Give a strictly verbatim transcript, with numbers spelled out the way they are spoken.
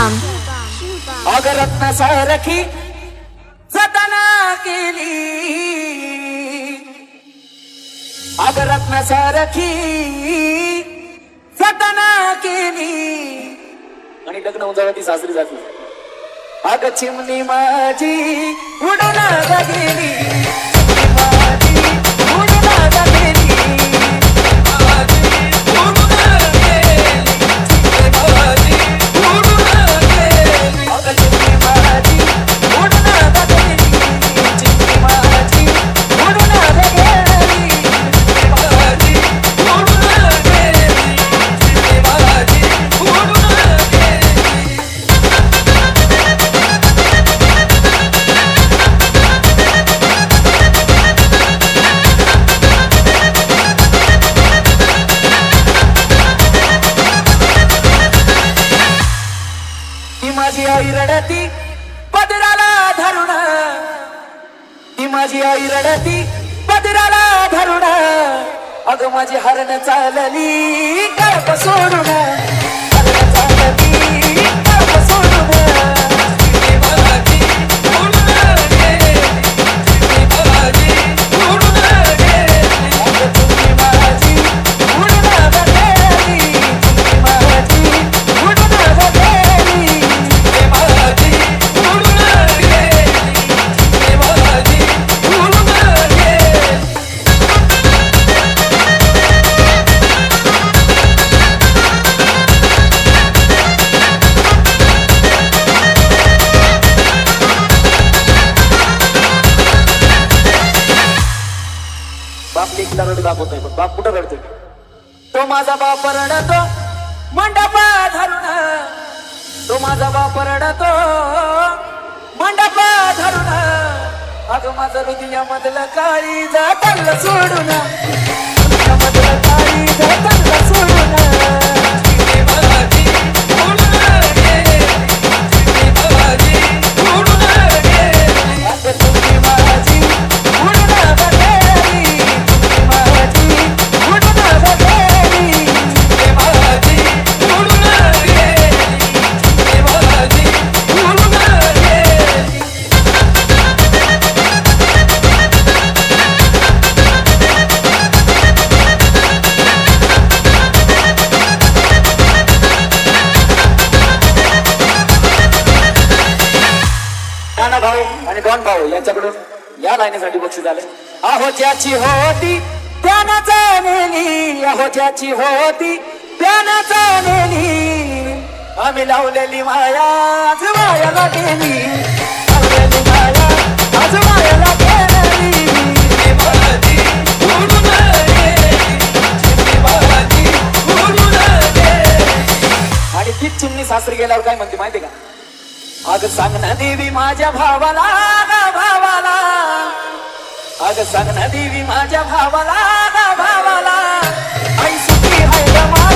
अग रत्न सारखी जतना केली, अग रत्न सारखी जतना केली आणि लग्न होऊन ती सासरी जाते. अग चिमणी माझी उडून गेली, चिमणी माझी उडून गेली, माझी आई रडती पदराला धरुण, ती माझी आई रडती पदराला धरुण. अग माझी हरण चालली कळप सोडून, हरण चालली कळप सोडून. बाप लेकीला रडू दाखवत नाही, पण बाप कुठं रडतोय? तो माझा बाप रडतो मंडपा धरून, तो माझा बाप रडतो मंडपा धरून. अगं माझं हृदयामधलं काळी जातल सोडून, हृदयामधलं काळी जातल सोडून. नाना भाऊ आणि डॉन भाऊ यांच्याकडून या लाईनीसाठी बक्षीस झाले. अहो ज्याची होती त्यानं जाणली, अहो ज्याची होती त्यानं जाणली. आम्ही लावलेली माया आज मायाला गेली, लावलेली माया आज मायाला गेली. आणि तीच चिमणी सासरी गेल्यावर काय म्हणते माहिती का? अग सांग ना देवी माझ्या भावाला, भावाला. अग सांग ना देवी माझ्या भावाला, भावाला. आई सुखी आहे